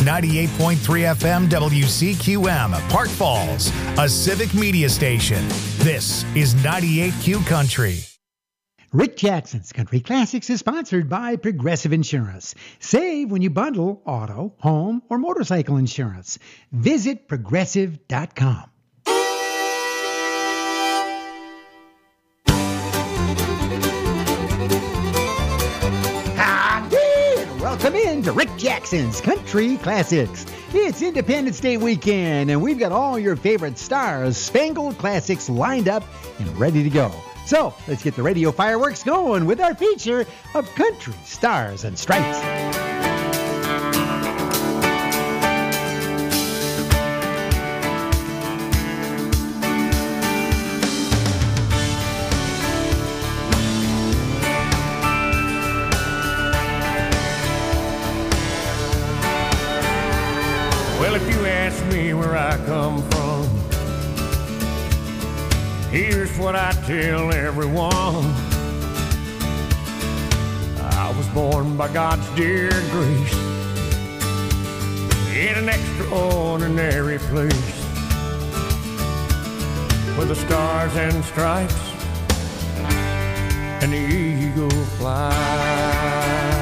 98.3 FM WCQM, Park Falls, a civic media station. This is 98Q Country. Rick Jackson's Country Classics is sponsored by Progressive Insurance. Save when you bundle auto, home, or motorcycle insurance. Visit progressive.com. Welcome in to Rick Jackson's Country Classics. It's Independence Day weekend, and we've got all your favorite stars, Spangled Classics, lined up and ready to go. So let's get the radio fireworks going with our feature of Country Stars and Stripes. Well, if you ask me where I come from, here's what I tell everyone. I was born by God's dear grace in an extraordinary place where the stars and stripes and the eagle fly.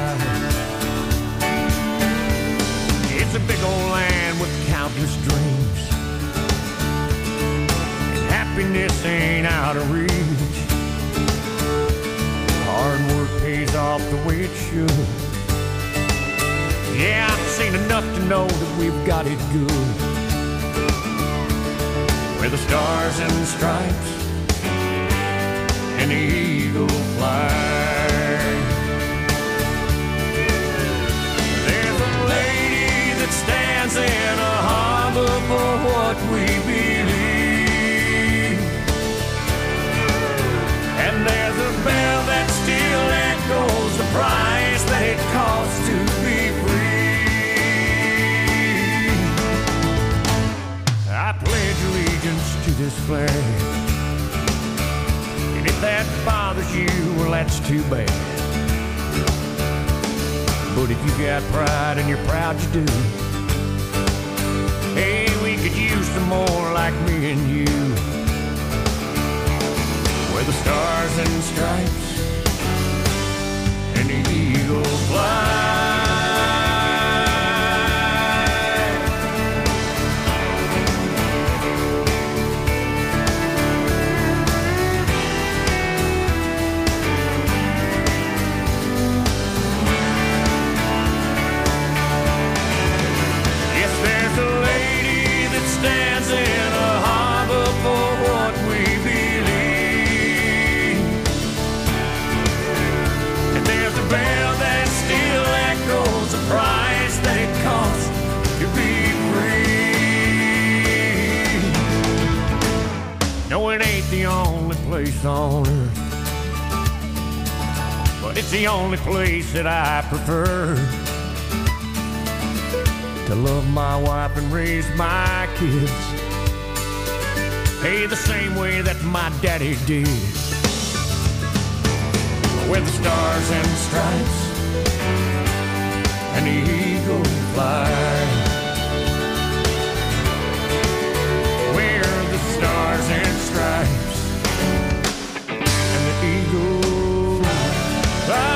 It's a big old land with countless dreams, and happiness ain't out of reach. Hard work pays off the way it should. Yeah, I've seen enough to know that we've got it good, where the stars and stripes and the eagle fly. Stands in a harbor for what we believe, and there's a bell that still echoes the price that it costs to be free. I pledge allegiance to this flag, and if that bothers you, well, that's too bad. But if you got pride and you're proud you do, hey, we could use some more like me and you, where the stars and stripes and the eagle fly. Stands in a harbor for what we believe, and there's a bell that still echoes the price that it costs to be free. No, it ain't the only place on earth, but it's the only place that I prefer to love my wife and raise my kids, hey, the same way that my daddy did, where the stars and stripes and the eagle fly, where the stars and stripes and the eagle fly.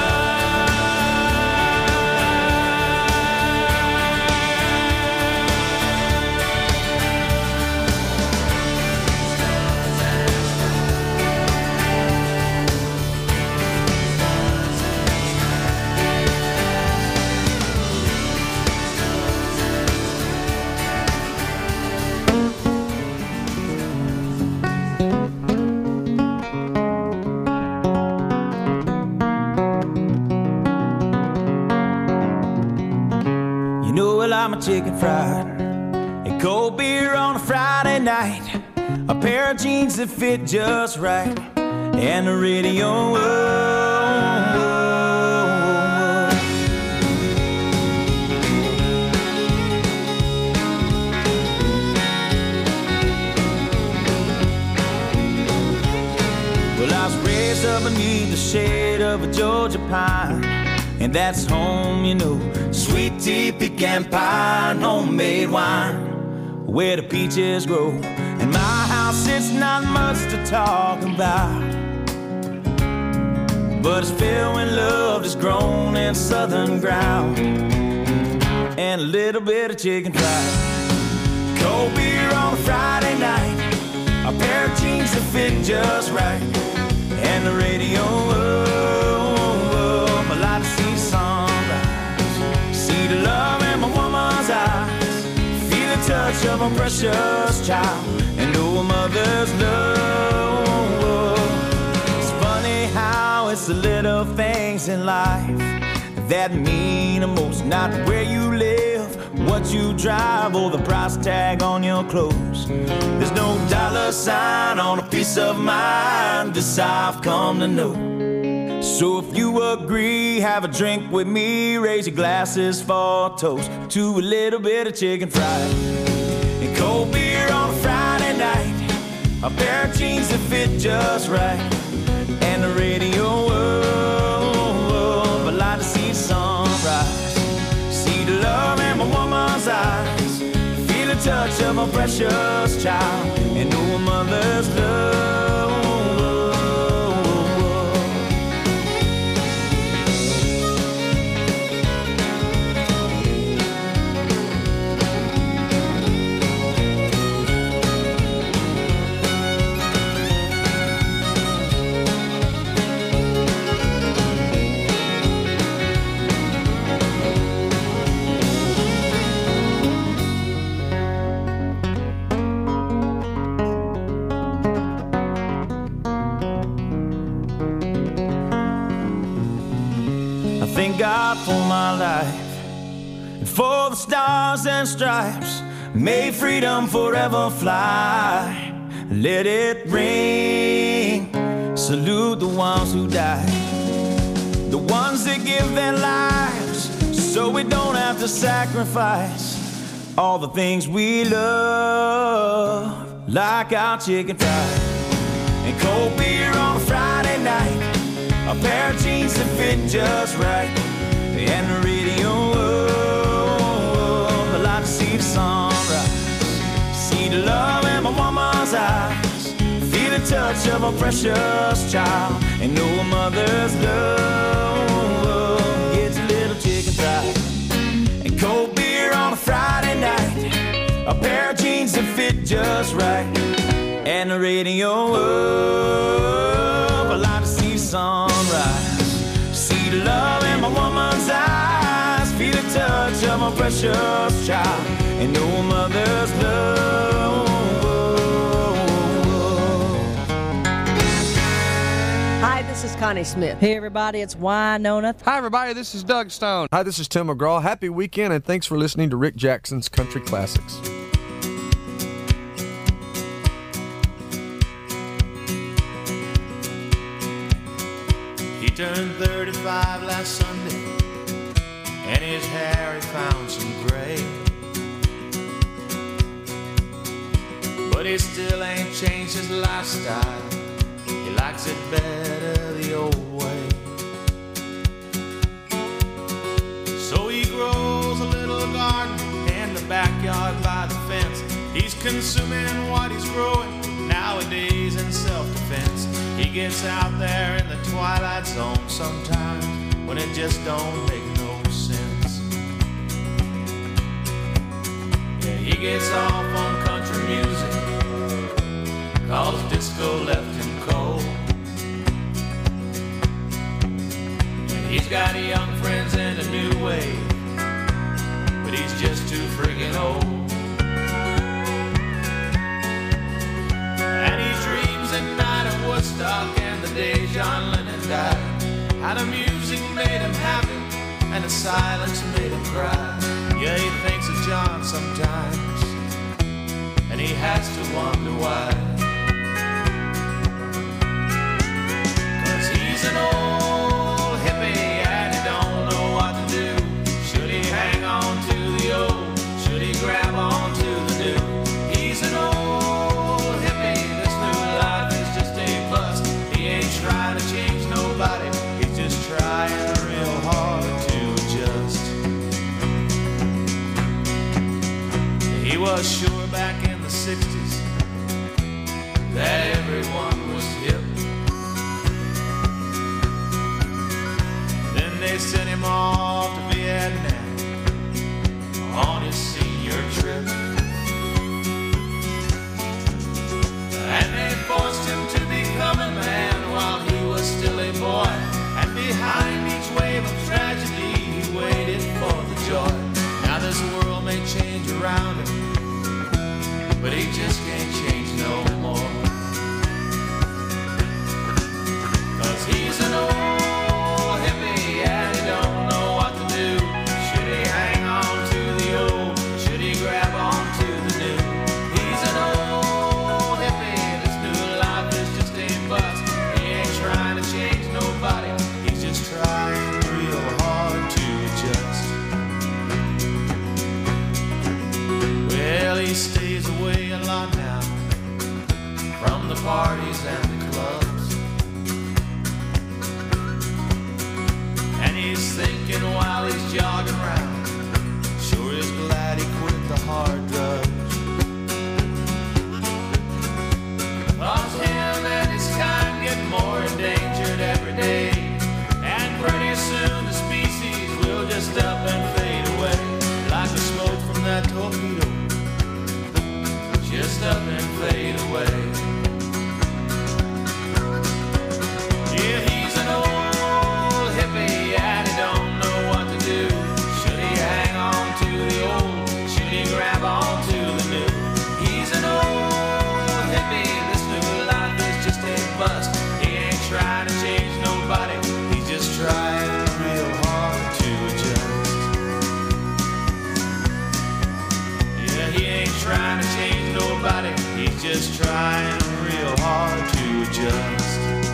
I'm a chicken fried, a cold beer on a Friday night, a pair of jeans that fit just right, and the radio. Oh, oh, oh. Well, I was raised up beneath the shade of a Georgia pine, and that's home, you know. Sweet tea, pecan pie, and homemade wine, where the peaches grow. In my house, it's not much to talk about, but it's filled when love is grown in southern ground, and a little bit of chicken fried. Cold beer on a Friday night, a pair of jeans that fit just right, and the radio up. I like to see sunrise, see the love in my woman's eyes, feel the touch of a precious child, and know a mother's love. It's funny how it's the little things in life that mean the most. Not where you live, what you drive, or the price tag on your clothes. There's no dollar sign on a piece of mind, this I've come to know. So if you agree, have a drink with me, raise your glasses for a toast to a little bit of chicken fried and cold beer on a Friday night, a pair of jeans that fit just right, and the radio up. I like to see sunrise, see the love in my woman's eyes, feel the touch of a precious child, and know a mother's love. Thank God for my life and for the stars and stripes. May freedom forever fly. Let it ring. Salute the ones who died, the ones that give their lives so we don't have to sacrifice all the things we love, like our chicken fried and cold beer on a Friday night, a pair of jeans that fit just right, and the radio up. I like to see the sunrise, see the love in my woman's eyes, feel the touch of a precious child, and know a mother's love. Gets a little chicken fried and cold beer on a Friday night, a pair of jeans that fit just right, and the radio up. I like to see sunrise, see the love in my woman's eyes, feel the touch of a precious child, and know a mother's love. Hi, this is Connie Smith. Hey, everybody, it's Wynonna. Hi, everybody, this is Doug Stone. Hi, this is Tim McGraw. Happy weekend, and thanks for listening to Rick Jackson's Country Classics. He turned 35 last Sunday, and his hair he found some gray. But he still ain't changed his lifestyle. He likes it better the old way. So he grows a little garden in the backyard by the fence. He's consuming what he's growing nowadays in self-defense. He gets out there in the twilight zone sometimes when it just don't make no sense. Yeah, he gets off on country music, 'cause disco left him cold. And he's got young friends in a new wave, but he's just too friggin' old. And he dreams at night of Woodstock and the day John Lennon died. How the music made him happy and the silence made him cry. Yeah, he thinks of John sometimes, and he has to wonder why. 'Cause he's an old hippie and he don't know what to do. Should he hang on to the old? Should he grab on to the new? He's an old hippie, this new life is just a bust. He ain't trying to change nobody, he's just trying real hard He was sure back in the 60s that everyone was hip. Then they sent him off to Vietnam on his senior trip. And they forced him to become a man while he was still a boy. And behind each wave of tragedy, he waited for the joy. Now this world may change around him, but he just can't change no more. 'Cause he's an old hippie and he don't know what to do. Should he hang on to the old? Should he grab on to the new? He's an old hippie, this new life is just a bust. He ain't trying to change nobody, he's just trying real hard to adjust. Well, he stays away a lot now from the parties and the clubs. And he's thinking while he's jogging around, sure is glad he quit the hard drugs. 'Cause him and his kind get more endangered every day. And pretty soon the species will just up and fade away. Like the smoke from that torpedo, just up and fade away. Yeah, he's an old hippie and he don't know what to do. Should he hang on to the old? Should he grab on to the new? He's an old hippie, this new life is just a bust. He ain't trying to change nobody, he's just trying real hard to adjust. Yeah, he ain't trying to change nobody, he's just trying real hard to adjust.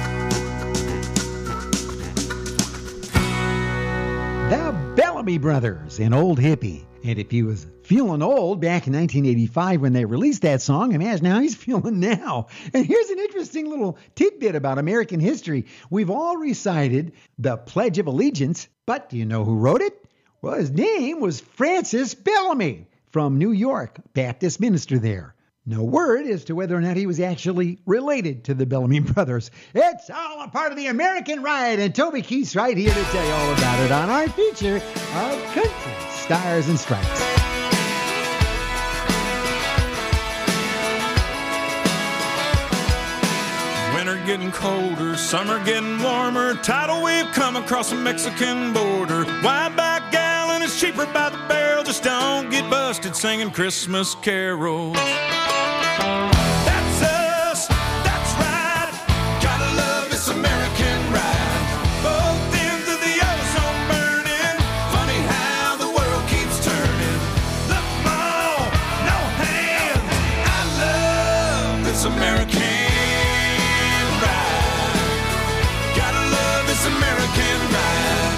The Bellamy Brothers, an old hippie. And if he was feeling old back in 1985 when they released that song, imagine how he's feeling now. And here's an interesting little tidbit about American history. We've all recited the Pledge of Allegiance, but do you know who wrote it? Well, his name was Francis Bellamy from New York, Baptist minister there. No word as to whether or not he was actually related to the Bellamy Brothers. It's all a part of the American ride, and Toby Keith's right here to tell you all about it on our feature of Country Stars and Stripes. Winter getting colder, summer getting warmer, tidal wave come across the Mexican border. Wide back gallon is cheaper by the barrel, just don't get busted singing Christmas carols. That's us, that's right, gotta love this American ride. Both ends of the ozone burning, funny how the world keeps turning. Look, Mom, no hands, I love this American ride. Gotta love this American ride.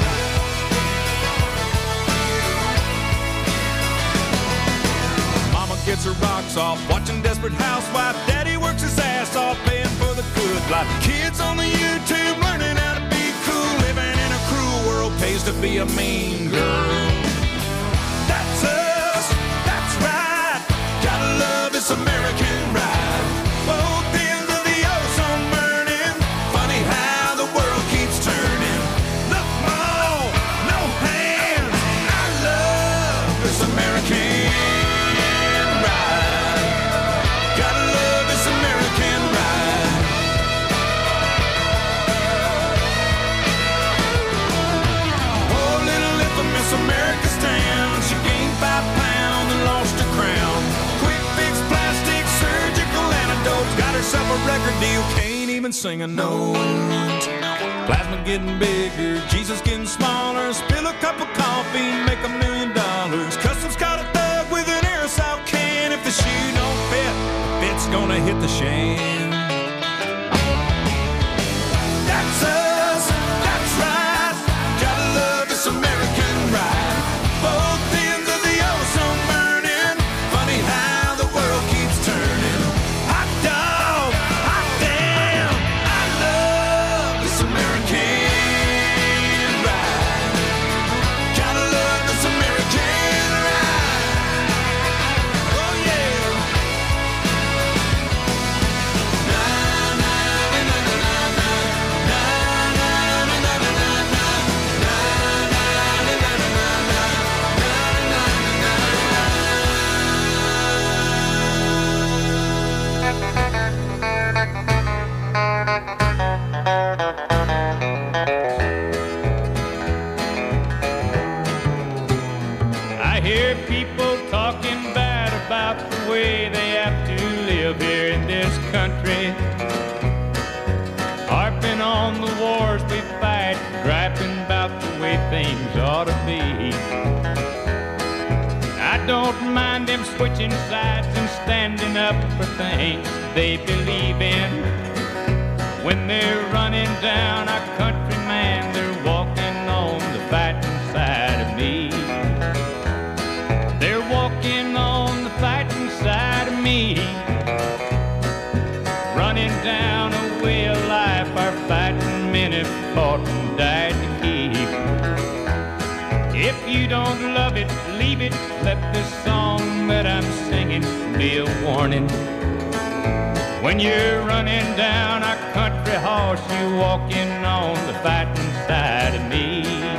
Mama gets her rocks off, watching Desperate Housewife. Daddy works his ass off, paying for the good life. Kids on the YouTube learning how to be cool. Living in a cruel world pays to be a mean girl. That's us, that's right. Gotta love this American ride. Both ends of the ozone burning. Funny how the world keeps turning. Look, Mom, no hands. I love this American ride. Gotta love this American ride. Oh, little infamous America's town. She gained 5 pounds and lost her crown. Quick fix, plastic, surgical antidotes. Got herself a record deal, can't even sing a note. Plasma getting bigger, Jesus getting smaller. Spill a cup of coffee, make $1 million. Customs caught a thug with an aerosol can. If the shoe don't fit, the fit's gonna hit the shan. That's us, that's right. Gotta love this American ride. Both ends of the ozone burning. Funny how the world keeps turning. Hot dog, hot damn. I love this American ride. Gotta love this American ride. Oh live here in this country. Harping on the wars we fight, griping about the way things ought to be. I don't mind them switching sides and standing up for things they believe in. When they're running down our country, man, they're walking on the fighting side of me. They're walking on the fighting side of me. Running down a way of life our fighting men have fought and died to keep. If you don't love it, leave it. Let this song that I'm singing be a warning. When you're running down our country horse, you're walking on the fighting side of me.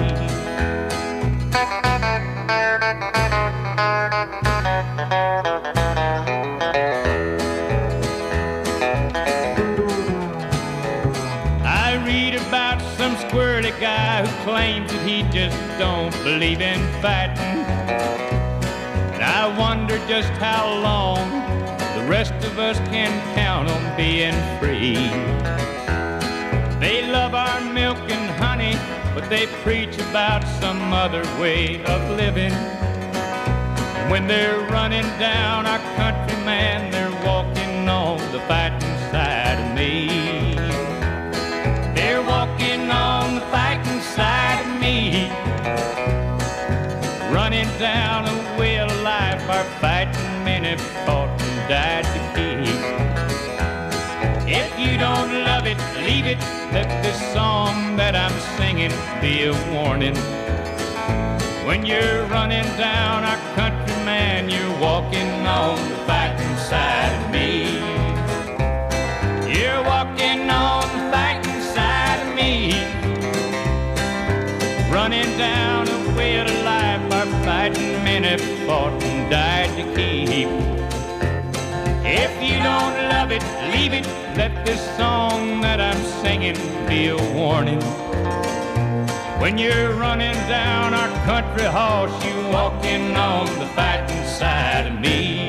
I read about some squirrely guy who claims that he just don't believe in fighting. And I wonder just how long the rest of us can count on being free. They love our milk and honey, but they preach about some other way of living. And when they're running down our country, man, they're walking on the fighting side of me. They're walking on the fighting side of me. Running down a way of life our fighting men have fought and died to keep. If you don't love it, leave it. Let this song that I'm singing be a warning. When you're running down our country, man, you're walking on the fighting side of me. You're walking on the fighting side of me. Running down a way of life our fighting men have fought and died to keep. If you don't love it, leave it. Let this song that I'm singing be a warning. When you're running down our country horse, you're walking on the fighting side of me.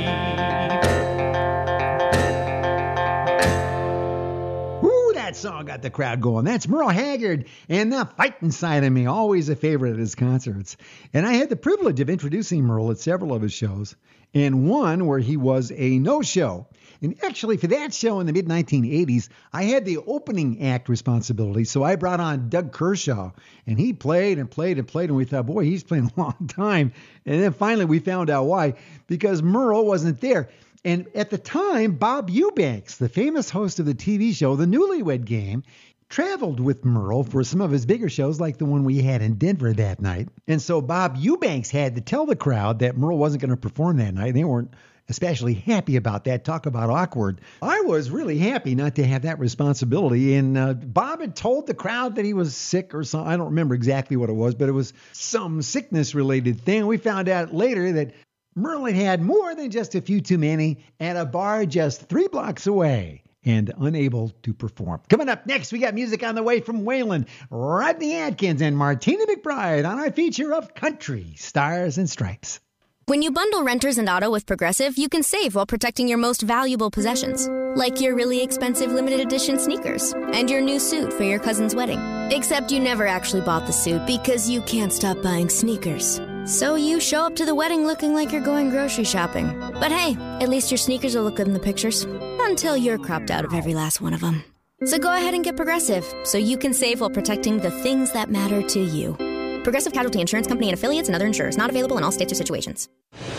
Ooh, that song got the crowd going. That's Merle Haggard and the fighting side of me. Always a favorite at his concerts. And I had the privilege of introducing Merle at several of his shows, and one where he was a no-show. And actually, for that show in the mid-1980s, I had the opening act responsibility, so I brought on Doug Kershaw, and he played and played and played, and we thought, boy, he's playing a long time. And then finally we found out why, because Merle wasn't there. And at the time, Bob Eubanks, the famous host of the TV show The Newlywed Game, traveled with Merle for some of his bigger shows like the one we had in Denver that night. And so Bob Eubanks had to tell the crowd that Merle wasn't going to perform that night. They weren't especially happy about that. Talk about awkward. I was really happy not to have that responsibility. And Bob had told the crowd that he was sick or something. I don't remember exactly what it was, but it was some sickness-related thing. We found out later that Merle had more than just a few too many at a bar just 3 blocks away and unable to perform. Coming up next, we got music on the way from Waylon, Rodney Atkins, and Martina McBride on our feature of Country Stars and Stripes. When you bundle renters and auto with Progressive, you can save while protecting your most valuable possessions, like your really expensive limited edition sneakers and your new suit for your cousin's wedding. Except you never actually bought the suit because you can't stop buying sneakers. So you show up to the wedding looking like you're going grocery shopping. But hey, at least your sneakers will look good in the pictures, until you're cropped out of every last one of them. So go ahead and get Progressive, so you can save while protecting the things that matter to you. Progressive Casualty Insurance Company and affiliates and other insurers. Not available in all states or situations.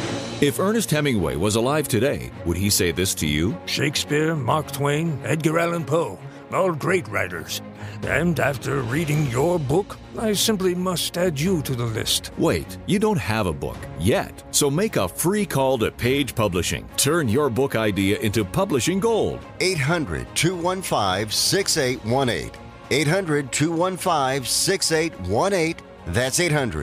If Ernest Hemingway was alive today, would he say this to you? Shakespeare, Mark Twain, Edgar Allan Poe, all great writers. And after reading your book, I simply must add you to the list. Wait, you don't have a book yet. So make a free call to Page Publishing. Turn your book idea into publishing gold. 800-215-6818. 800-215-6818. That's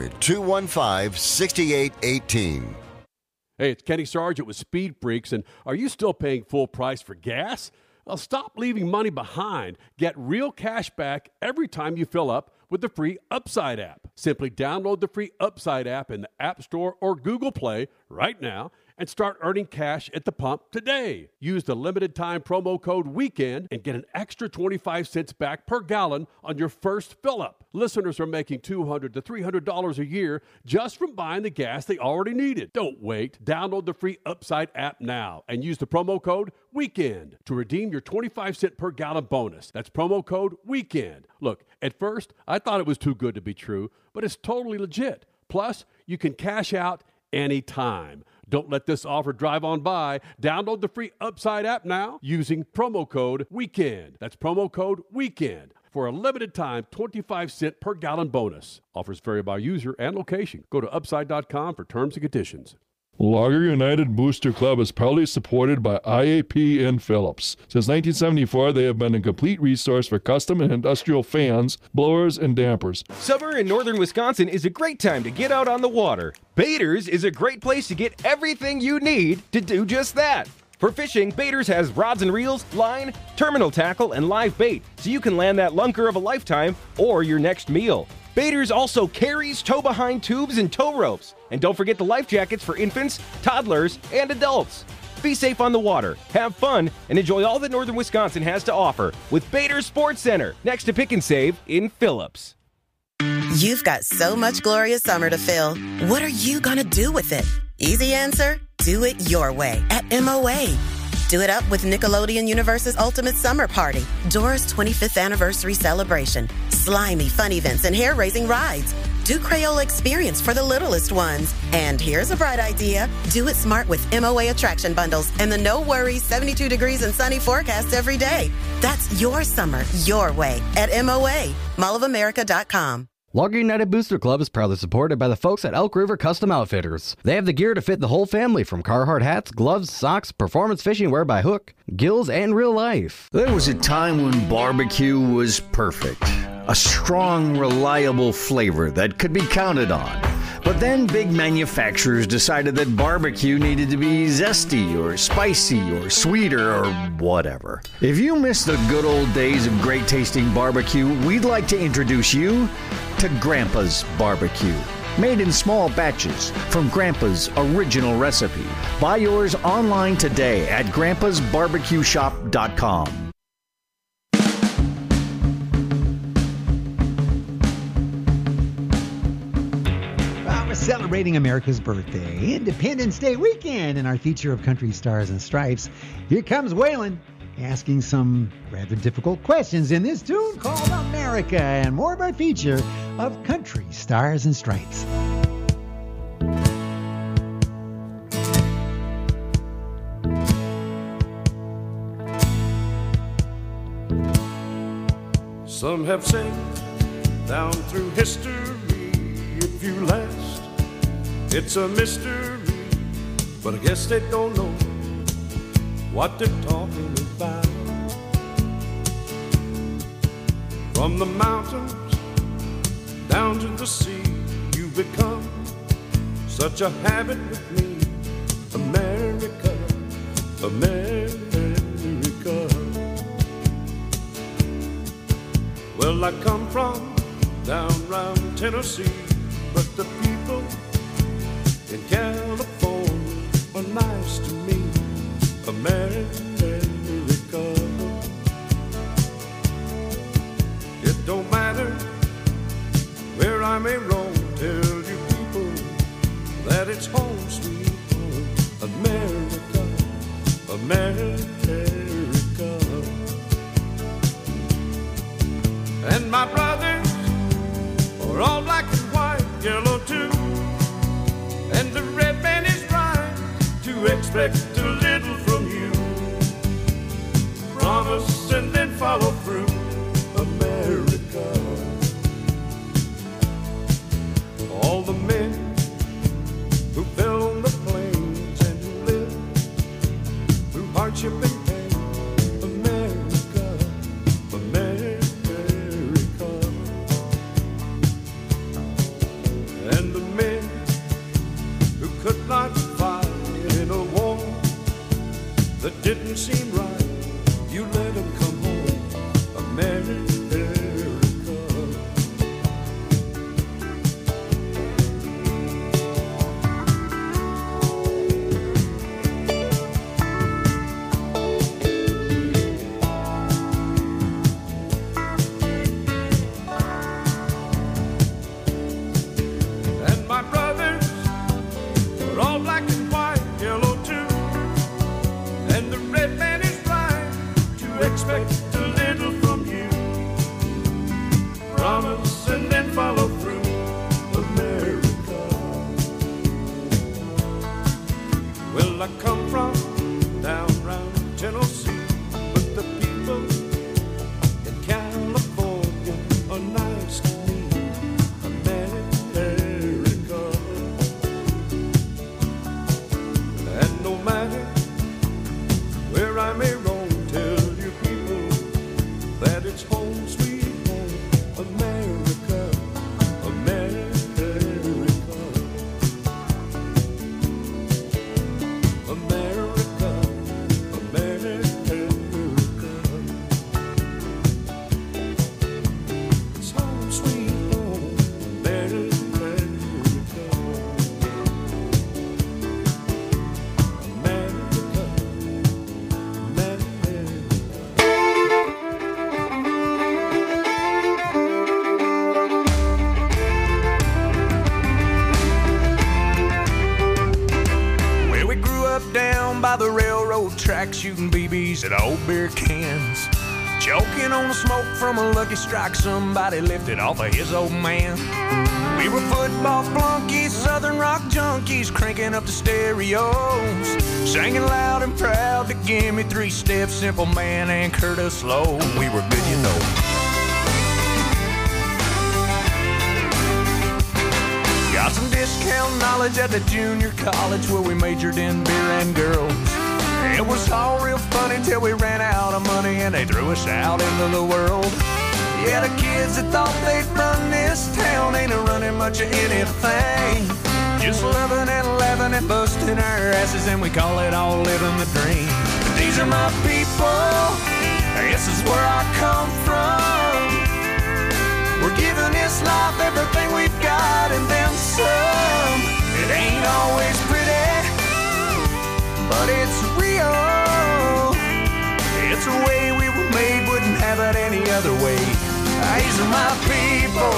800-215-6818. Hey, it's Kenny Sargent with Speed Freaks, and are you still paying full price for gas? Well, stop leaving money behind. Get real cash back every time you fill up with the free Upside app. Simply download the free Upside app in the App Store or Google Play right now and start earning cash at the pump today. Use the limited time promo code WEEKEND and get an extra 25 cents back per gallon on your first fill-up. Listeners are making $200 to $300 a year just from buying the gas they already needed. Don't wait. Download the free Upside app now and use the promo code WEEKEND to redeem your 25 cent per gallon bonus. That's promo code WEEKEND. Look, at first, I thought it was too good to be true, but it's totally legit. Plus, you can cash out anytime. Don't let this offer drive on by. Download the free Upside app now using promo code WEEKEND. That's promo code WEEKEND for a limited time 25 cent per gallon bonus. Offers vary by user and location. Go to upside.com for terms and conditions. Logger United Booster Club is proudly supported by IAP in Phillips. Since 1974, they have been a complete resource for custom and industrial fans, blowers, and dampers. Summer in northern Wisconsin is a great time to get out on the water. Baiters is a great place to get everything you need to do just that. For fishing, Baiters has rods and reels, line, terminal tackle, and live bait, so you can land that lunker of a lifetime or your next meal. Baiters also carries tow-behind tubes and tow ropes. And don't forget the life jackets for infants, toddlers, and adults. Be safe on the water, have fun, and enjoy all that northern Wisconsin has to offer with Baiters Sports Center, next to Pick and Save in Phillips. You've got so much glorious summer to fill. What are you going to do with it? Easy answer, do it your way at MOA. Do it up with Nickelodeon Universe's Ultimate Summer Party, Dora's 25th anniversary celebration, slimy fun events and hair-raising rides. Do Crayola Experience for the littlest ones. And here's a bright idea. Do it smart with MOA attraction bundles and the no worries 72 degrees and sunny forecast every day. That's your summer, your way at MOA, mallofamerica.com. Logger United Booster Club is proudly supported by the folks at Elk River Custom Outfitters. They have the gear to fit the whole family, from Carhartt hats, gloves, socks, performance fishing wear by hook, gills, and real life. There was a time when barbecue was perfect. A strong, reliable flavor that could be counted on. But then big manufacturers decided that barbecue needed to be zesty or spicy or sweeter or whatever. If you miss the good old days of great tasting barbecue, we'd like to introduce you to Grandpa's Barbecue. Made in small batches from Grandpa's original recipe. Buy yours online today at grandpasbarbecueshop.com. Celebrating America's birthday, Independence Day weekend, in our feature of Country Stars and Stripes. Here comes Waylon asking some rather difficult questions in this tune called America, and more of our feature of Country Stars and Stripes. Some have said down through history, if you last, it's a mystery, but I guess they don't know what they're talking about. From the mountains down to the sea, you've become such a habit with me. America, America. Well, I come from down round Tennessee, but the people in California are nice to me. America. It don't matter where I may roam, tell you people that it's home sweet home. America, America. And my brothers are all black and white, yellow too. And the red man is right to expect a little from you. Promise and then follow through. America. All the men who fell on the plains and who lived through hardship and pain. America, America. And the men who could not fight in a war that didn't seem right, you let them come home. America. expect a little from you. Promise and then follow through, America. Well, I come from down round Tennessee, but the people in California are nice to me, America. And no matter where I may roam, tell you people that it's home sweet home, America, America, America, America. It's home sweet home, America, Well, we grew up down by the railroad track, shooting BBs at old beer cans, choking on the smoke from a Lucky Strike somebody lifted off of his old man. We were football flunkies, southern rock junkies, cranking up the stereos, singing loud and proud to Give Me Three Steps, Simple Man, and Curtis Slow. We were good, you know. Got some discount knowledge at the junior college where we majored in beer and girls. It was all real funny till we ran out of money and they threw us out into the world. Yeah, the kids that thought they'd run this town ain't running much of anything. Just loving and laughing and busting our asses, and we call it all living the dream. These are my people, this is where I come from. We're giving this life everything we've got and then some. It ain't always pretty, but it's real. It's the way we were made, wouldn't have it any other way. These are my people.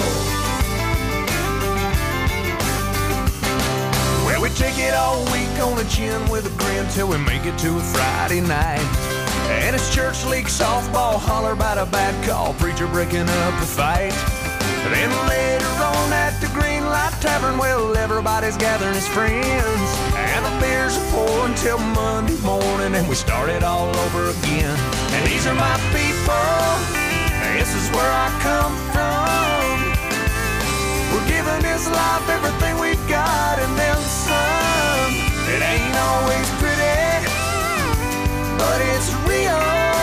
Well, we take it all week on the chin with a grin till we make it to a Friday night. And it's church league softball, holler about a bad call, preacher breaking up a fight. Then later on at the Green Light Tavern, well, everybody's gathering as friends, and the beers are pouring till Monday morning, and we start it all over again. And these are my people, this is where I come from. We're giving this life everything we've got and then some. It ain't always pretty, but it's real.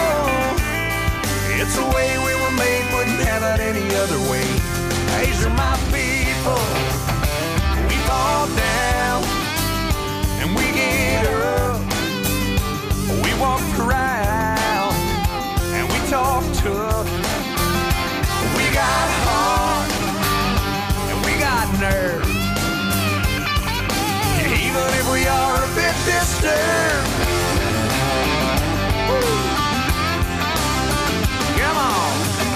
It's the way we were made, wouldn't have it any other way. These are my people. We fall down and we get up. We walk around and we talk tough. We got heart and we got nerve. Even if we are a bit disturbed. Woo. Come on.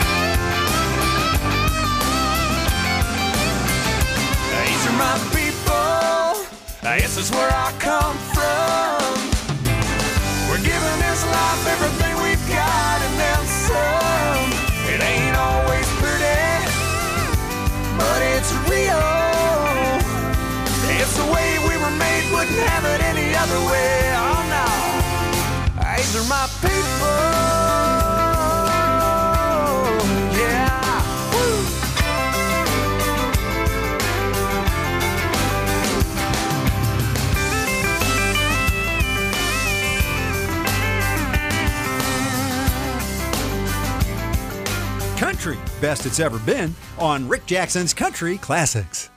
These are my people. This is where I come from. We're giving this life everything we've got and then some. It ain't always pretty, but it's real. It's the way we were made, wouldn't have it any other way. Oh no. These are my people. Country, best it's ever been, on Rick Jackson's Country Classics.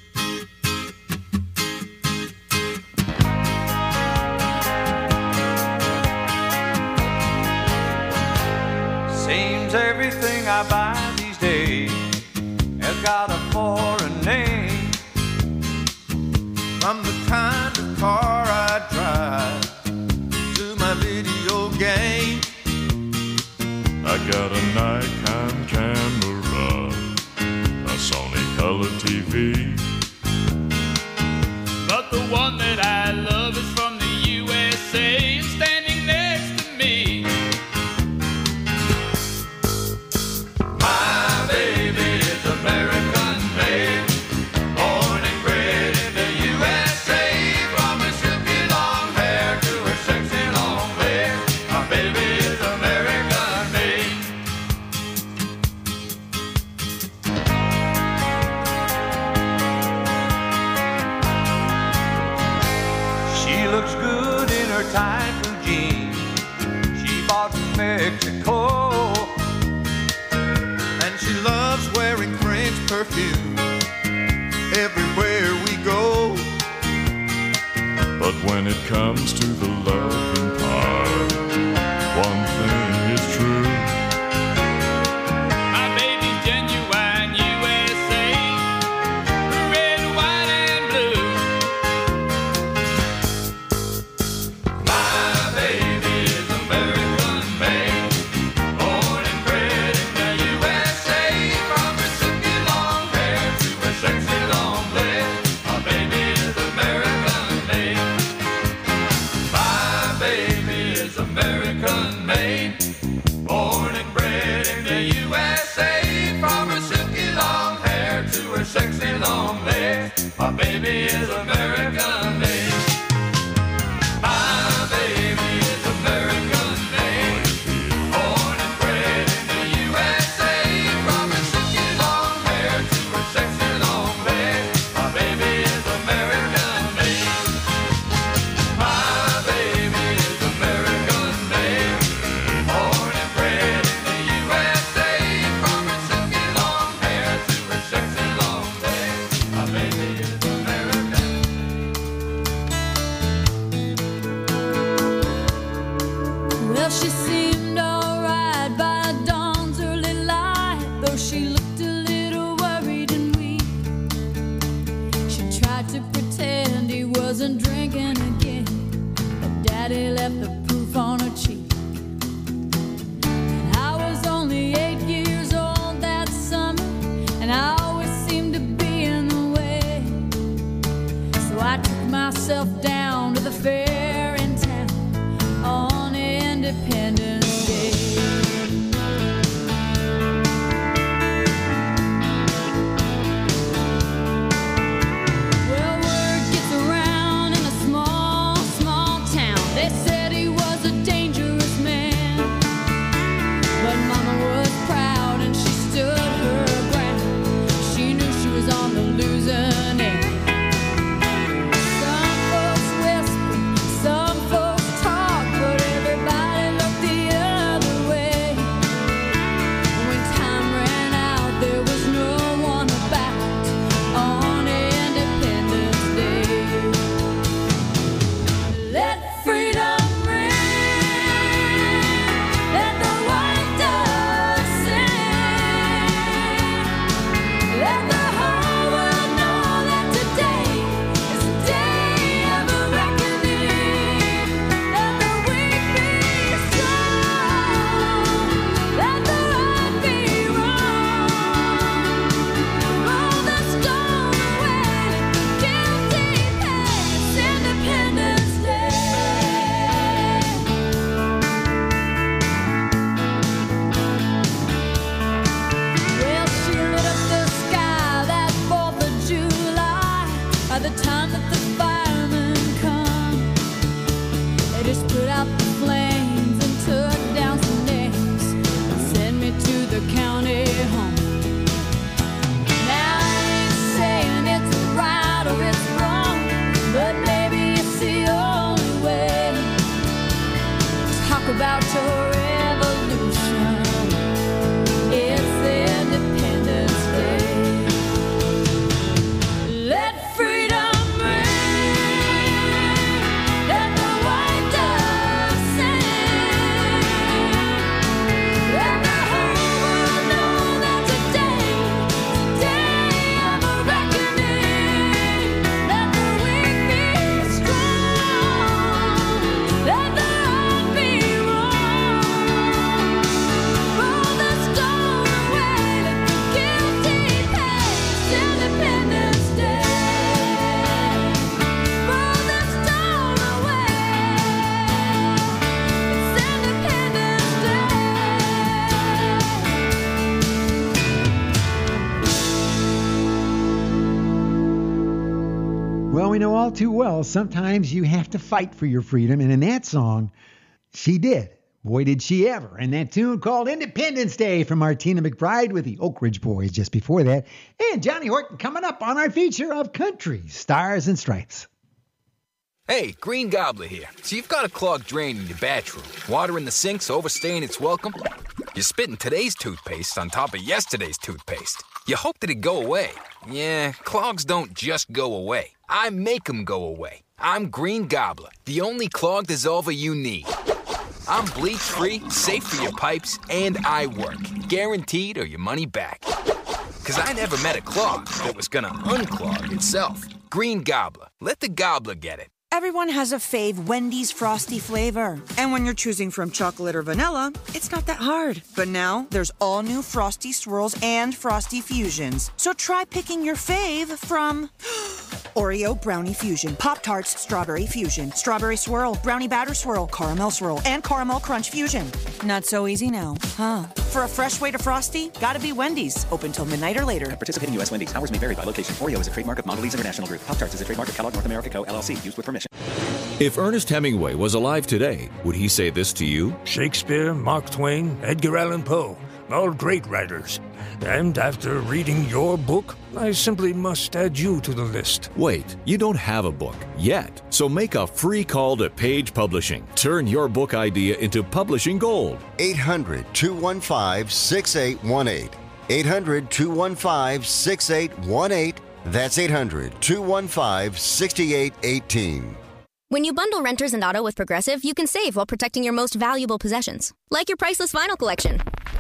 Seems everything I buy these days has got a foreign name. From the kind of car I drive to my video game. I got a Nikon camera, a Sony color TV. But the one that I love is from the USA and standing next to me. looks good in her tight blue jeans. She bought from Mexico. And she loves wearing French perfume everywhere we go. But when it comes to the loving part, one thing is true. My baby's genuine USA, red, white, and blue. My baby is American made, born and bred in the USA. From her silky long hair to her sexy long legs, my baby is American made. My baby is American made, born and bred in the USA. From her silky long hair to her sexy long legs, my baby is American made. My baby is American made, born and bred in the USA. From her silky long hair to her sexy long legs, my baby is American made. My baby is American made, born and bred in the USA. From her silky long hair to her sexy long legs, my baby is American. Well, she seemed alright by dawn's early light, though she looked a little worried and weak. She tried to pretend he wasn't drinking again, but Daddy left the proof on her cheek. And I was only 8 years old that summer, and I always seemed to be in the way. So I took myself down to the fair in town on Independence Day. Well, word gets around in a small, small town. They said he was a dangerous man, but Mama was proud and she stood her ground. She knew she was on the losing end. Some folks whisper, some folks talk, but everybody looked the other way. When time ran out, there was no one about on Independence Day. Let freedom ring, let the white dove sing, let the whole world know that today is a day of a reckoning. Let the weak be strong, let the right be wrong. Roll the stone away, let the guilty pass. Independence Day. Well, she lit up the sky that 4th of July. By the time that the firemen come, they just put out the flames and took down some names and sent me to the county home. Now I ain't saying it's right or it's wrong, but maybe it's the only way. Talk about your revolution. It's Independence Day. Let freedom ring, let the white dove sing, let the whole world know that today is a day of a reckoning. Let the weak be strong, let the right be wrong. Roll the stone away, let the guilty pass. Independence Day. Roll the stone away. It's Independence Well, we know all too well, sometimes you have to fight for your freedom, and in that song, she did. Boy, did she ever. And that tune called Independence Day from Martina McBride with the Oak Ridge Boys just before that. And Johnny Horton coming up on our feature of Country Stars and Stripes. Hey, Green Gobbler here. So you've got a clogged drain in your bathroom. Water in the sink's overstaying its welcome. You're spitting today's toothpaste on top of yesterday's toothpaste. You hope that it'd go away. Yeah, clogs don't just go away. I make them go away. I'm Green Gobbler, the only clog dissolver you need. I'm bleach-free, safe for your pipes, and I work. Guaranteed or your money back. Because I never met a clog that was gonna unclog itself. Green Gobbler. Let the gobbler get it. Everyone has a fave Wendy's Frosty flavor. And when you're choosing from chocolate or vanilla, it's not that hard. But now, there's all new Frosty Swirls and Frosty Fusions. So try picking your fave from Oreo Brownie Fusion, Pop-Tarts Strawberry Fusion, Strawberry Swirl, Brownie Batter Swirl, Caramel Swirl, and Caramel Crunch Fusion. Not so easy now, huh? For a fresh way to Frosty, gotta be Wendy's. Open till midnight or later. At participating U.S. Wendy's. Hours may vary by location. Oreo is a trademark of Mondelez International Group. Pop-Tarts is a trademark of Kellogg North America Co., LLC. Used with permission. If Ernest Hemingway was alive today, would he say this to you? Shakespeare, Mark Twain, Edgar Allan Poe, all great writers. And after reading your book, I simply must add you to the list. Wait, you don't have a book yet. So make a free call to Page Publishing. Turn your book idea into publishing gold. 800-215-6818. 800-215-6818. That's 800-215-6818. When you bundle renters and auto with Progressive, you can save while protecting your most valuable possessions, like your priceless vinyl collection.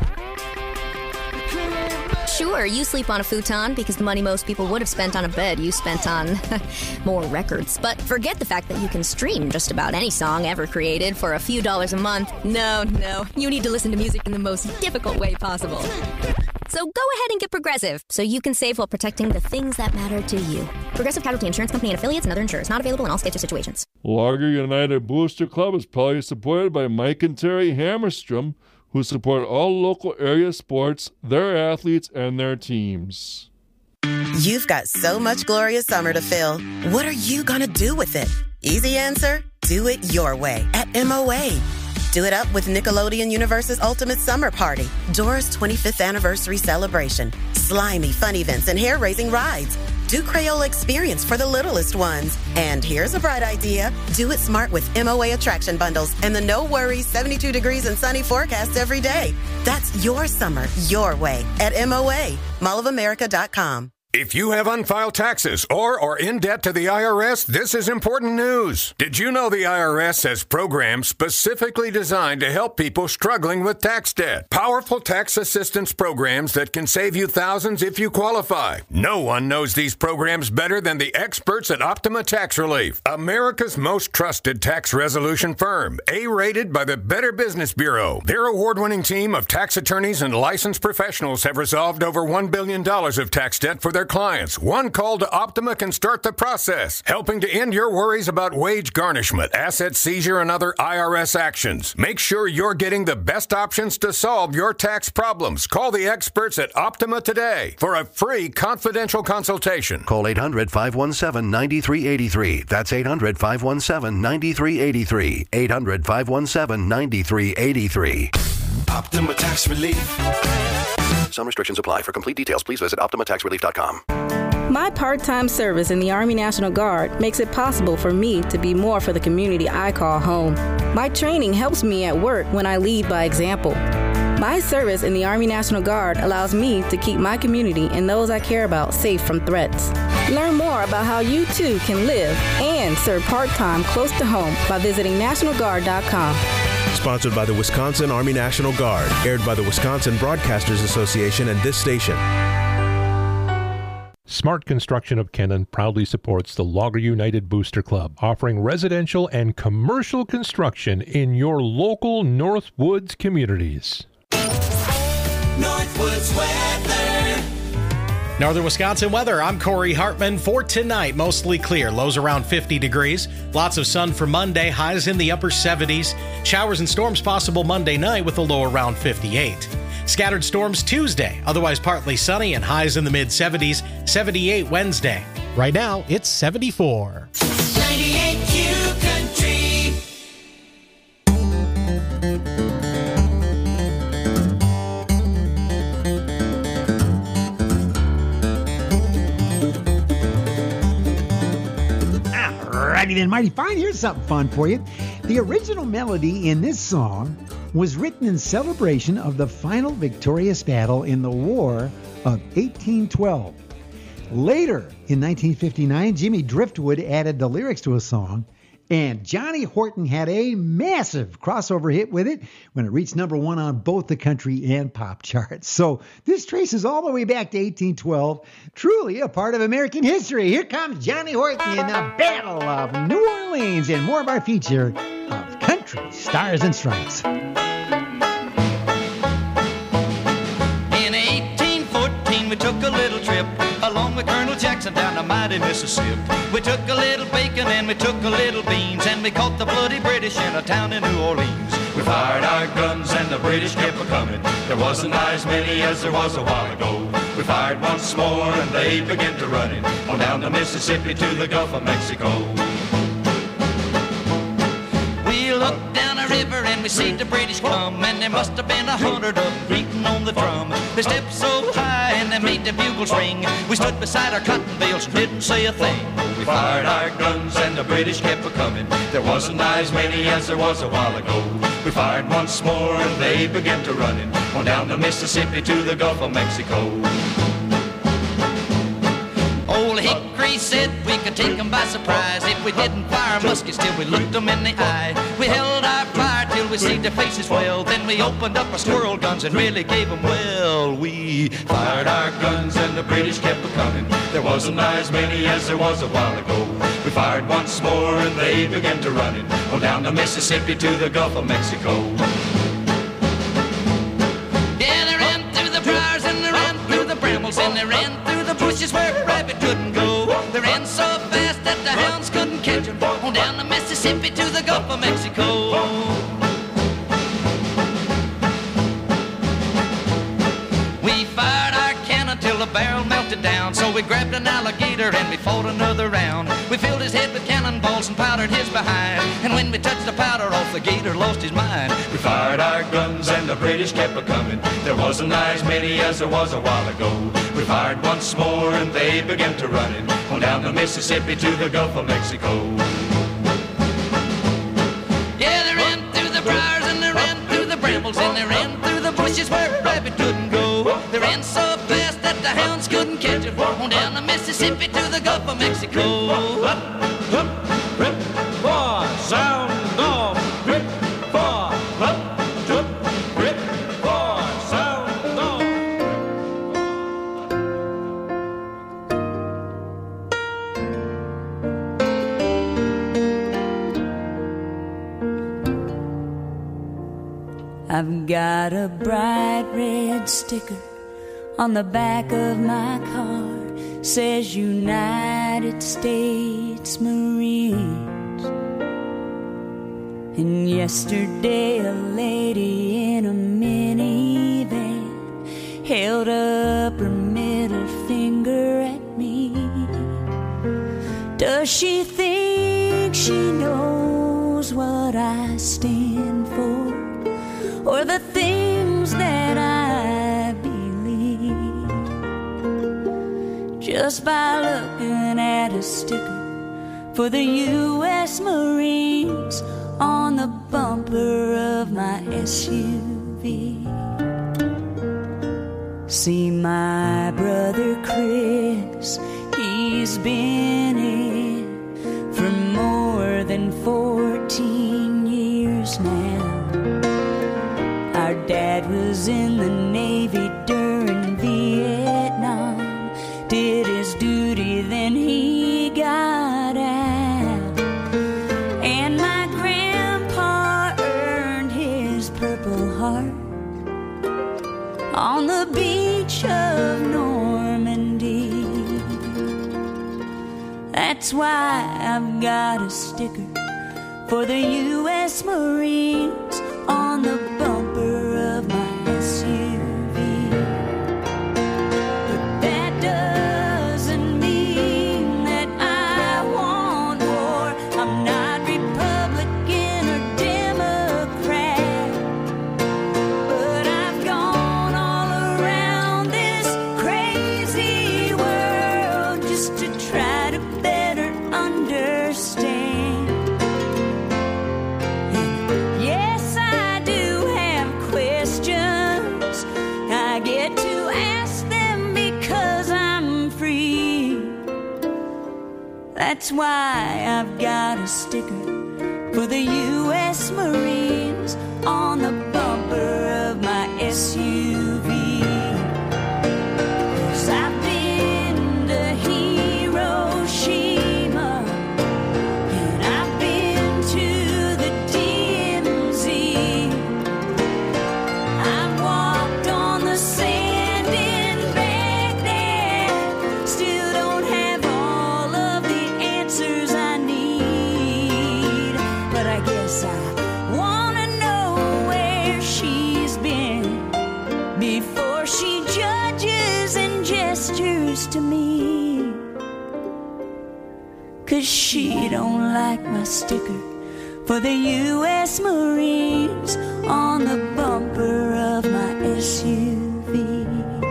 Sure, you sleep on a futon because the money most people would have spent on a bed you spent on more records. But forget the fact that you can stream just about any song ever created for a few dollars a month. No, you need to listen to music in the most difficult way possible. So go ahead and get Progressive so you can save while protecting the things that matter to you. Progressive Casualty Insurance Company and affiliates and other insurers. Not available in all states or situations. Lager United Booster Club is proudly supported by Mike and Terry Hammerstrom, who support all local area sports, their athletes, and their teams. You've got so much glorious summer to fill. What are you going to do with it? Easy answer, do it your way at MOA. Do it up with Nickelodeon Universe's Ultimate Summer Party, Dora's 25th anniversary celebration, slimy fun events and hair-raising rides. Do Crayola Experience for the littlest ones. And here's a bright idea. Do it smart with MOA attraction bundles and the no worries 72 degrees and sunny forecast every day. That's your summer, your way at MOA, mallofamerica.com. If you have unfiled taxes or are in debt to the IRS, this is important news. Did you know the IRS has programs specifically designed to help people struggling with tax debt? Powerful tax assistance programs that can save you thousands if you qualify. No one knows these programs better than the experts at Optima Tax Relief, America's most trusted tax resolution firm, A-rated by the Better Business Bureau. Their award-winning team of tax attorneys and licensed professionals have resolved over $1 billion of tax debt for their clients. One call to Optima can start the process, helping to end your worries about wage garnishment, asset seizure, and other IRS actions. Make sure you're getting the best options to solve your tax problems. Call the experts at Optima today for a free confidential consultation. Call 800-517-9383. That's 800-517-9383. 800-517-9383. Optima Tax Relief. Some restrictions apply. For complete details, please visit OptimaTaxRelief.com. My part-time service in the Army National Guard makes it possible for me to be more for the community I call home. My training helps me at work when I lead by example. My service in the Army National Guard allows me to keep my community and those I care about safe from threats. Learn more about how you too can live and serve part-time close to home by visiting NationalGuard.com. Sponsored by the Wisconsin Army National Guard. Aired by the Wisconsin Broadcasters Association and this station. Smart Construction of Kennon proudly supports the Lager United Booster Club, offering residential and commercial construction in your local Northwoods communities. Northwoods weather. Northern Wisconsin weather. I'm Corey Hartman. For tonight, mostly clear. Lows around 50 degrees. Lots of sun for Monday. Highs in the upper 70s. Showers and storms possible Monday night with a low around 58. Scattered storms Tuesday. Otherwise partly sunny and highs in the mid-70s. 78 Wednesday. Right now, it's 74. 98Q Country. Ready then, mighty fine. Here's something fun for you. The original melody in this song was written in celebration of the final victorious battle in the War of 1812. Later, in 1959, Jimmy Driftwood added the lyrics to a song, and Johnny Horton had a massive crossover hit with it when it reached number 1 on both the country and pop charts. So this traces all the way back to 1812, truly a part of American history. Here comes Johnny Horton in the Battle of New Orleans, and more of our feature of Country Stars and Stripes. In 1814, we took a little trip along with Colonel Jackson down the mighty Mississippi. We took a little bacon and we took a little beans, and we caught the bloody British in a town in New Orleans. We fired our guns and the British kept a-coming. There wasn't as many as there was a while ago. We fired once more and they began to run it on down the Mississippi to the Gulf of Mexico. We looked down a river and we see the British come, and there must have been 100 of them beating on the drum. They stepped so high and they made the bugles ring. We stood beside our cotton bales and didn't say a thing. We fired our guns and the British kept a-coming. There wasn't as many as there was a while ago. We fired once more and they began to run it on down the Mississippi to the Gulf of Mexico. Old Hickory said we could take them by surprise if we didn't fire muskets till we looked them in the eye. We held our fire till we see their faces well, then we opened up our squirrel guns and really gave them well. We fired our guns and the British kept a-coming. There wasn't as many as there was a while ago. We fired once more and they began to run it on down the Mississippi to the Gulf of Mexico. Yeah, they ran through the briars and they ran through the brambles and they ran through the bushes where a rabbit couldn't go. They ran so fast that the hounds couldn't catch them on down the Mississippi to the Gulf of Mexico. We fired our cannon till the barrel melted down, so we grabbed an alligator and we fought another round. We filled his head with cannonballs and powdered his behind, and when we touched the powder off, the gator lost his mind. We fired our guns and the British kept a-coming. There wasn't as many as there was a while ago. We fired once more and they began to run it on down the Mississippi to the Gulf of Mexico. Yeah, they ran through the briars and they ran through the brambles and they ran through the bushes where a rabbit couldn't go. They ran so fast that the hounds couldn't catch them on down the Mississippi to the Gulf of Mexico. Up, rip, for, sound off, rip, for, up, rip, for, sound off. I've got a bright red sticker on the back of my car, says United States Marines. And yesterday a lady in a minivan held up her middle finger at me. Does she think she knows what I stand for, or the things that I believe? Just by looking at a sticker for the U.S. Marines on the bumper of my SUV. See my brother Chris, he's been in for more than 14 years now. Our dad was in the Navy during Vietnam, did his duty, then he got out. And my grandpa earned his Purple Heart on the beach of Normandy. That's why I've got a sticker for the U.S. Marines on the bumper of my SUV. But that doesn't mean that I want war. I'm not Republican or Democrat, but I've gone all around this crazy world just to try to better understand That's why I've got a sticker for the U.S. Marines on the bumper of my SUV. 'Cause I've been to Hiroshima and I've been to the DMZ. I've walked on the sand in Baghdad, still don't have all of the answers I need. But I guess I wanna know where she's been before she judges and gestures to me. 'Cause she don't like my sticker for the U.S. Marines on the bumper of my SUV.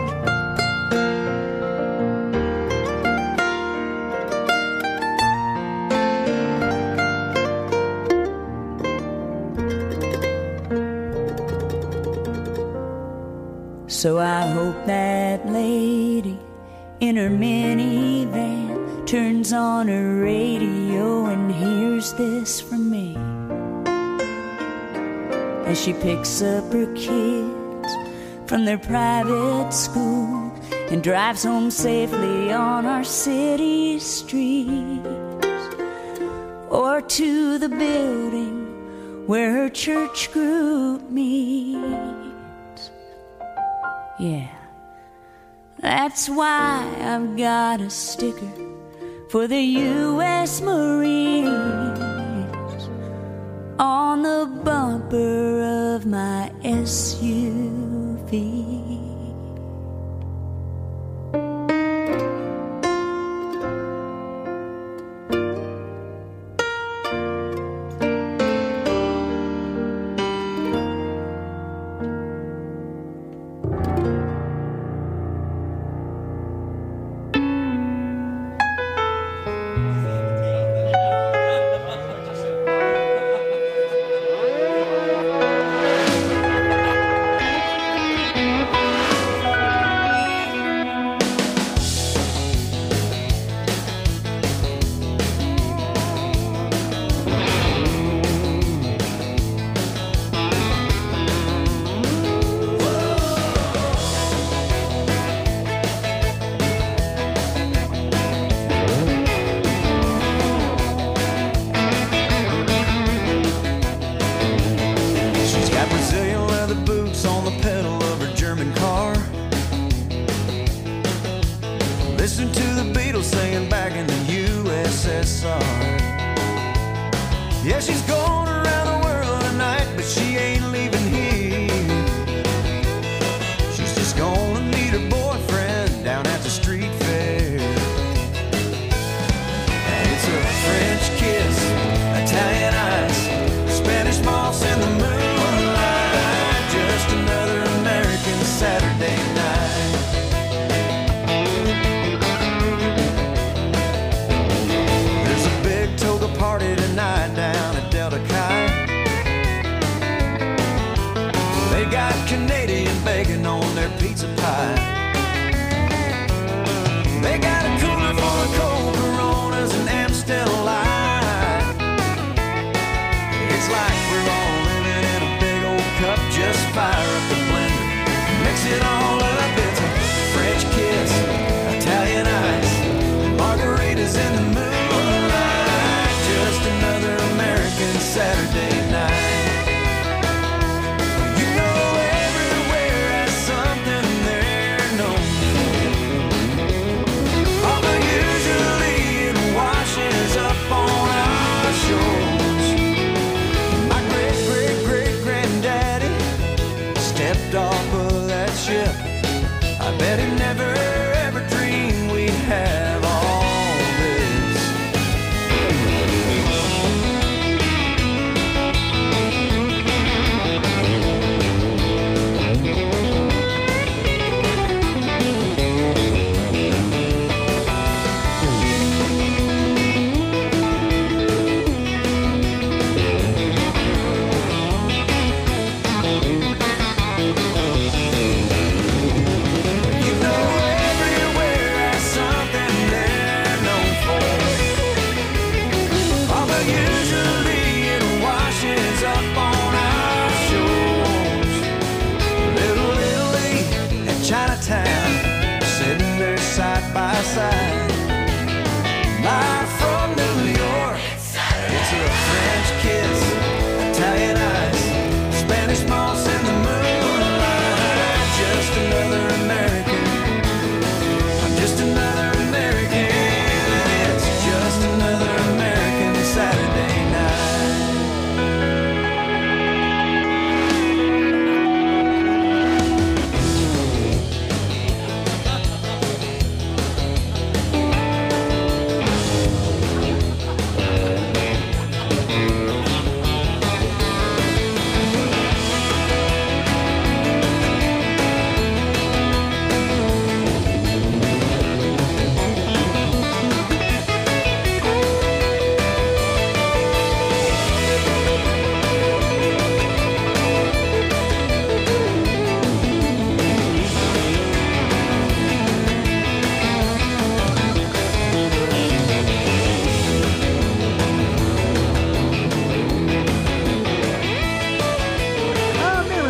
So I hope that lady in her minivan turns on her radio and hears this from me as she picks up her kids from their private school and drives home safely on our city streets, or to the building where her church group meets. Yeah, that's why I've got a sticker for the U.S. Marines on the bumper of my SUV. Listen to the Beatles singing back in the USSR. Yeah, she's going around the world tonight, but she ain't leaving here. She's just gonna meet her boyfriend down at the street fair. And it's a French kiss, Italian ice, Spanish moss in the moonlight, just another American Saturday night. Party tonight down at Delta Chi. They got Canadian bacon on their pizza pie. They got a cooler full of cold Coronas and Amstel Light. It's like we're all living in a big old cup. Just fire up the blender, mix it all up. It's a French kiss, Italian ice, margaritas in the moonlight. Just another American Saturday night. You know everywhere has something there known. Although usually it washes up on our shores. My great-great-great-granddaddy stepped off of that ship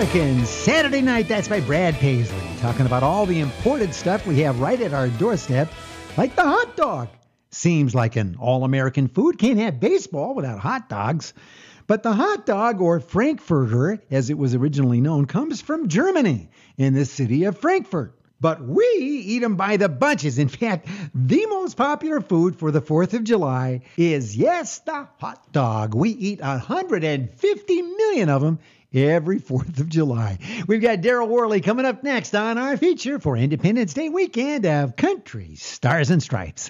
American Saturday Night. That's by Brad Paisley, talking about all the imported stuff we have right at our doorstep, like the hot dog. Seems like an all-American food. Can't have baseball without hot dogs. But the hot dog, or Frankfurter, as it was originally known, comes from Germany, in the city of Frankfurt. But we eat them by the bunches. In fact, the most popular food for the 4th of July is, yes, the hot dog. We eat 150 million of them every 4th of July. We've got Daryl Worley coming up next on our feature for Independence Day weekend of Country Stars and Stripes.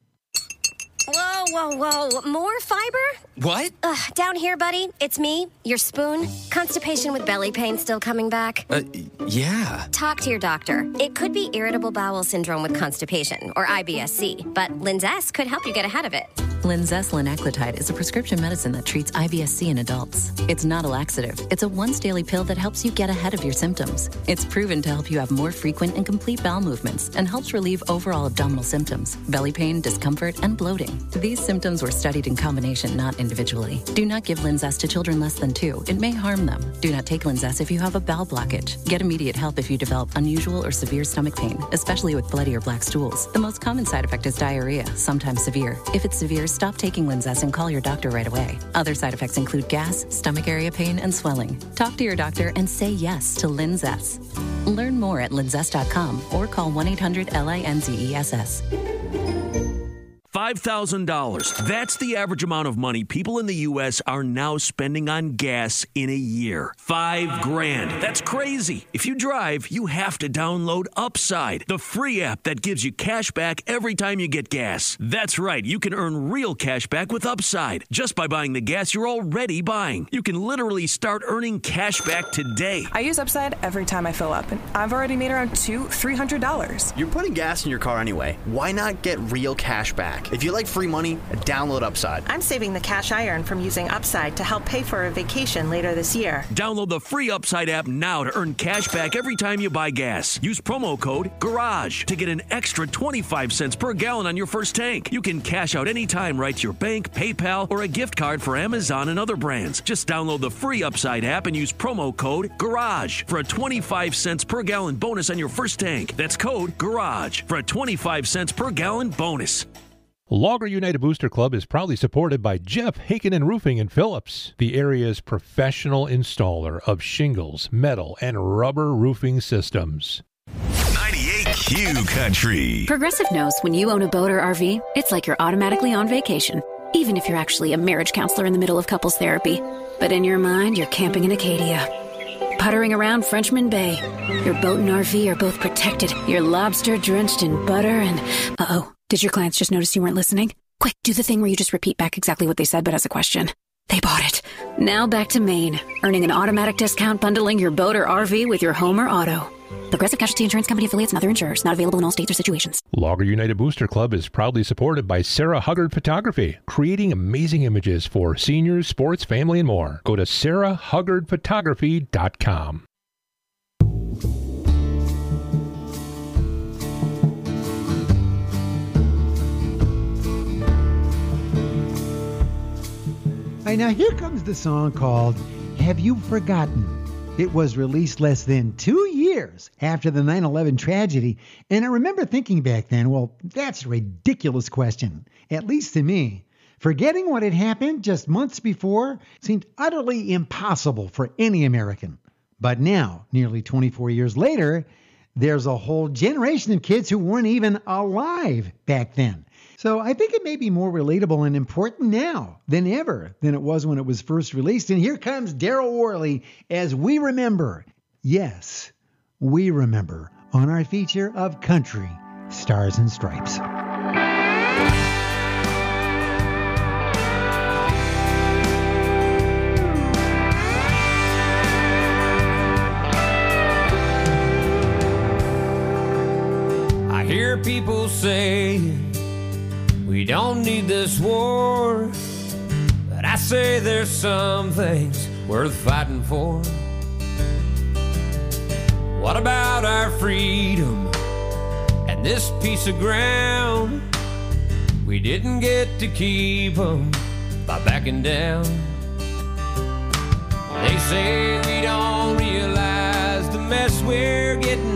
Whoa. More fiber? What? Down here, buddy. It's me, your spoon. Constipation with belly pain still coming back? Yeah. Talk to your doctor. It could be irritable bowel syndrome with constipation, or IBS-C, but Linzess could help you get ahead of it. Linzess linaclotide is a prescription medicine that treats IBS-C in adults. It's not a laxative. It's a once-daily pill that helps you get ahead of your symptoms. It's proven to help you have more frequent and complete bowel movements and helps relieve overall abdominal symptoms, belly pain, discomfort, and bloating. These symptoms were studied in combination, not individually. Do not give Linzess to children less than 2. It may harm them. Do not take Linzess if you have a bowel blockage. Get immediate help if you develop unusual or severe stomach pain, especially with bloody or black stools. The most common side effect is diarrhea, sometimes severe. If it's severe, stop taking Linzess and call your doctor right away. Other side effects include gas, stomach area pain, and swelling. Talk to your doctor and say yes to Linzess. Learn more at linzess.com or call 1-800-LINZESS. $5,000. That's the average amount of money people in the U.S. are now spending on gas in a year. $5,000. That's crazy. If you drive, you have to download Upside, the free app that gives you cash back every time you get gas. That's right. You can earn real cash back with Upside just by buying the gas you're already buying. You can literally start earning cash back today. I use Upside every time I fill up, and I've already made around $300. You're putting gas in your car anyway. Why not get real cash back? If you like free money, download Upside. I'm saving the cash I earn from using Upside to help pay for a vacation later this year. Download the free Upside app now to earn cash back every time you buy gas. Use promo code GARAGE to get an extra 25 cents per gallon on your first tank. You can cash out anytime right to your bank, PayPal, or a gift card for Amazon and other brands. Just download the free Upside app and use promo code GARAGE for a 25 cents per gallon bonus on your first tank. That's code GARAGE for a 25 cents per gallon bonus. Logger United Booster Club is proudly supported by Jeff Haken Roofing in Phillips, the area's professional installer of shingles, metal, and rubber roofing systems. 98Q Country. Progressive knows when you own a boat or RV, it's like you're automatically on vacation, even if you're actually a marriage counselor in the middle of couples therapy. But in your mind, you're camping in Acadia, puttering around Frenchman Bay. Your boat and RV are both protected. You're lobster drenched in butter and... Uh-oh. Did your clients just notice you weren't listening? Quick, do the thing where you just repeat back exactly what they said, but as a question. They bought it. Now back to Maine, earning an automatic discount bundling your boat or RV with your home or auto. Progressive Casualty Insurance Company affiliates and other insurers. Not available in all states or situations. Logger United Booster Club is proudly supported by Sarah Huggard Photography, creating amazing images for seniors, sports, family, and more. Go to sarahhuggardphotography.com. Now here comes the song called Have You Forgotten? It was released less than 2 years after the 9/11 tragedy, and I remember thinking back then, well, that's a ridiculous question, at least to me. Forgetting what had happened just months before seemed utterly impossible for any American. But now, nearly 24 years later, there's a whole generation of kids who weren't even alive back then. So I think it may be more relatable and important now than ever than it was when it was first released. And here comes Daryl Worley as we remember. Yes, we remember on our feature of Country Stars and Stripes. I hear people say we don't need this war, but I say there's some things worth fighting for. What about our freedom and this piece of ground? We didn't get to keep them by backing down. They say we don't realize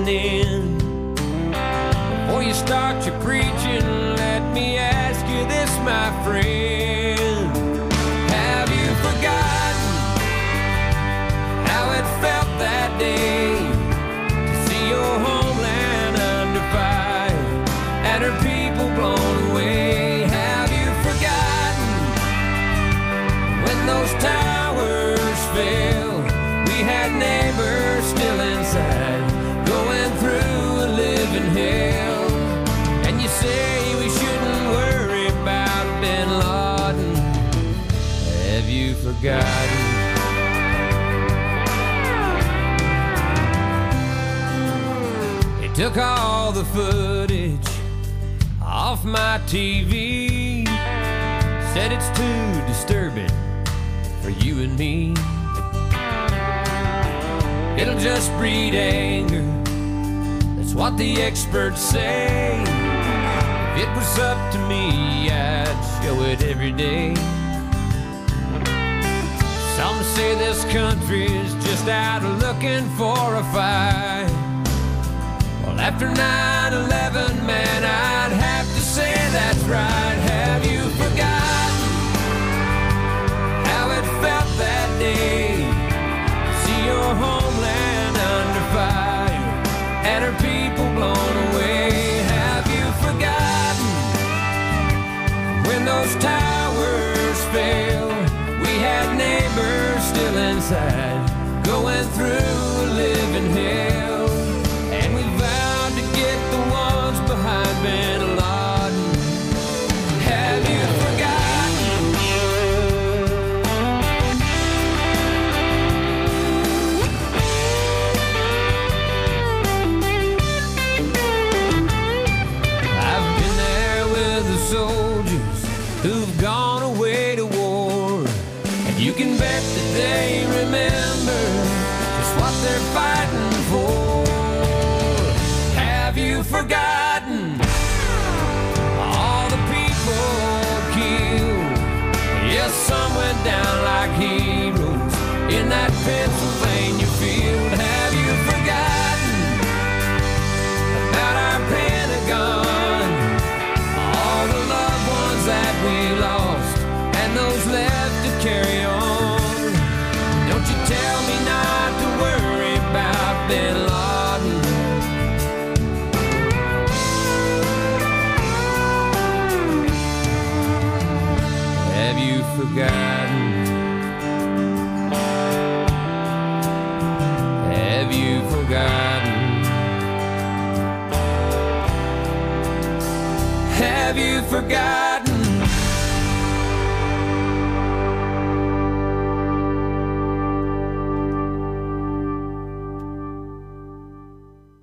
listening. Before you start your preaching, let me ask you this, my friend. Have you forgotten how it felt that day to see your homeland under fire and her people blown away? Have you forgotten when those towers fell? We had neighbors still inside, going through a living hell. And you say we shouldn't worry about Bin Laden. Have you forgotten? They took all the footage off my TV, said it's too disturbing for you and me. It'll just breed anger, that's what the experts say. If it was up to me, I'd show it every day. Some say this country's just out looking for a fight. Well, after 9/11, man, I'd have to say that's right. Have you forgotten how it felt that day? See your homeland under fire and her people blown away. Have you forgotten when those towers fell? We had neighbors still inside, going through a living hell. And we vowed to get the ones behind Bin Laden. Have you forgotten? I've been there with the soldiers who've gone away to war, and you can bet that they remember just what they're fighting for. Have you forgotten all the people killed? Yes, some went down like heroes in that Pennsylvania field. Have you forgotten about our Pentagon? All the loved ones that we lost and those left to carry on. Don't you tell me not to worry about Bin Laden. Have you forgotten? Have you forgotten? Have you forgotten?